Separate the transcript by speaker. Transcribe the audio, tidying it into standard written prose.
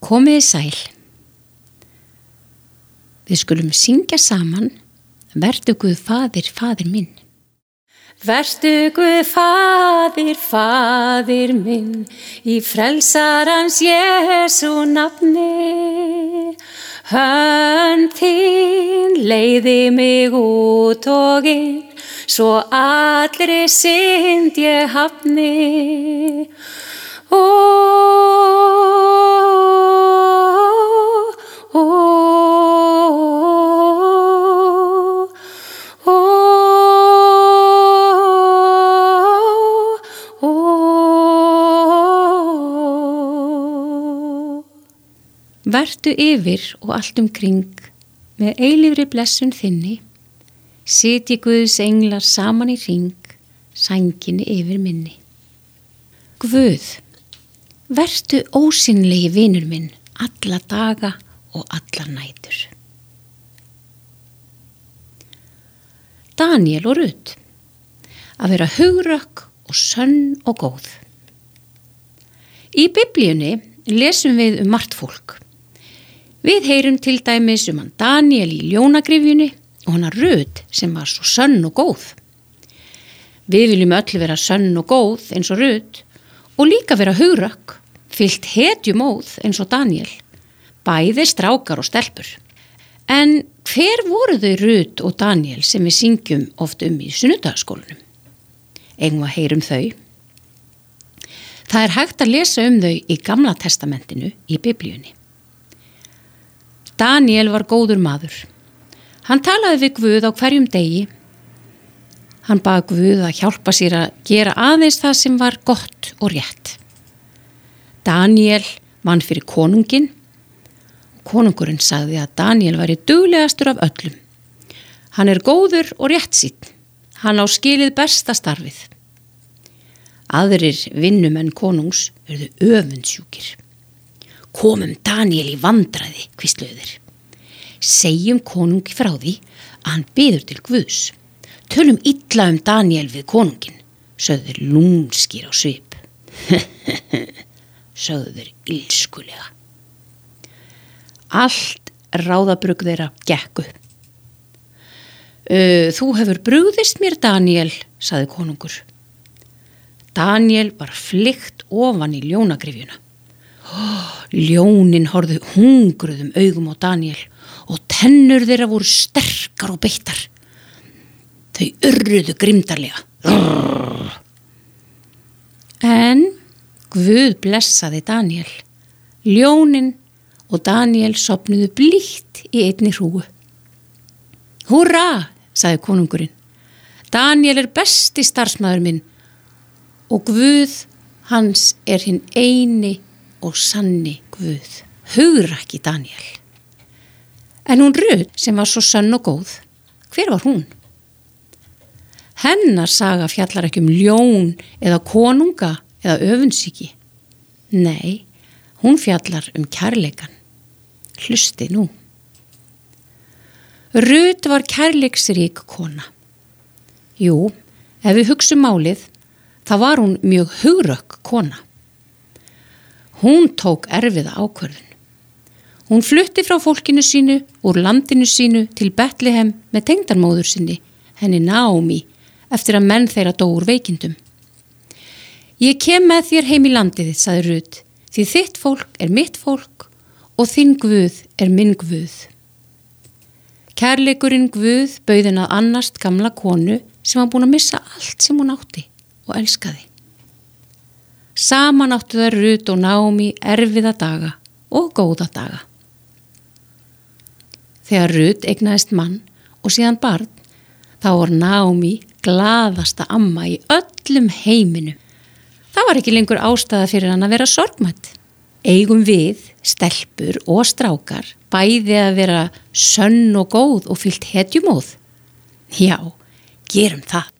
Speaker 1: Komiði sæl. Við skulum syngja saman Vertu Guð faðir, faðir minn. Vertu Guð faðir, faðir minn, í frelsarans Jesú nafni. Hönd þín leiði mig út og inn, svo allri synd ég hafni. Vertu yfir og allt kring, með eilífri blessun þinni, sitji Guðs englar saman í hring, sænginni yfir minni. Guð, vertu ósýnilegi vinur minn, alla daga og allar nætur. Daníel og Rut, að vera hugrökk og sönn og góð. Í Biblíunni lesum við margt fólk. Við heyrum til dæmis hann Daníel í ljónagrifjunni og hana Rut sem var svo sönn og góð. Við viljum öll vera sönn og góð eins og Rut og líka vera hugrökk, fyllt hetjumóð eins og Daníel, bæði strákar og stelpur. En hver voru þau Rut og Daníel sem við syngjum oft í sunnudagaskólanum? Eigum að heyrum þau? Það hægt að lesa þau í Gamla testamentinu í Biblíunni. Daníel var góður maður. Hann talaði við Guð á hverjum degi. Hann bað Guð að hjálpa sér að gera aðeins það sem var gott og rétt. Daníel vann fyrir konunginn. Konungurinn sagði að Daníel væri duglegastur af öllum. Hann góður og réttsýnn. Hann á skilið besta starfið. Aðrir vinnumenn konungs urðu öfundsjúkir. Komum Daníel í vandræði, hvísluðu þeir. Segjum konungi frá því að hann biður til Guðs. Tölum illa Daníel við konunginn, sögðu þeir lúnskir á svip. Sögðu þeir illskulega. Allt ráðabrugg þeirra gekk upp. Þú hefur brugðist mér, Daníel, sagði konungur. Daníel var flykkt ofan í ljónagrifjuna. Ljónin horfðu hungruðum augum á Daníel og tennur þeirra voru sterkar og beittar. Þau urruðu grimdarlega. En Guð blessaði Daníel. Ljónin og Daníel sofnuðu blítt í einni hrúgu. Húrra, sagði konungurinn. Daníel besti starfsmaður minn og Guð hans hinn eini og sanni Guð, hugrakki Daníel. En hún Rut sem var svo sönn og góð, hver var hún? Hennar saga fjallar ekki ljón eða konunga eða öfundsýki. Nei, hún fjallar kærleikan. Hlusti nú. Rut var kærleiksrík kona. Jú, ef við hugsum málið, þá var hún mjög hugrökk kona. Hún tók erfiða ákvörðun. Hún flutti frá fólkinu sínu, úr landinu sínu til Betlehem með tengdarmóður sinni, henni Naomi, eftir að menn þeirra dó úr veikindum. Ég kem með þér heim í landið, sagði Rut, því þitt fólk mitt fólk og þinn Guð minn Guð. Kærleikurinn Guð bauð henni að annast gamla konu sem var búin að missa allt sem hún átti og elskaði. Saman áttu þær Rut og Naomi erfiða daga og góða daga. Þegar Rut eignaðist mann og síðan barn, þá var Naomi glaðasta amma í öllum heiminum. Það var ekki lengur ástæða fyrir hann að vera sorgmætt. Eigum við, stelpur og strákar, bæði að vera sönn og góð og fyllt hetjumóð? Já, gerum það.